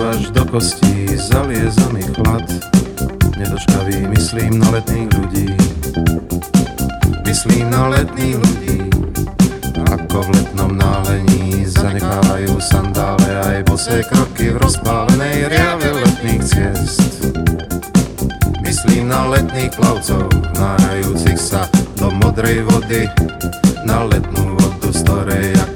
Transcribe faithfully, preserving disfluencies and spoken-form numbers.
až do kostí zaliezaný chlad. Nedočkavý myslím na letných ľudí, myslím na letných ľudí, ako v letnom nálení zanechávajú sandále aj bosé kroky v rozpálenej riave letných ciest. Myslím na letných plavcov, nárajúcich sa do modrej vody, na letnú vodu, z ktorej ako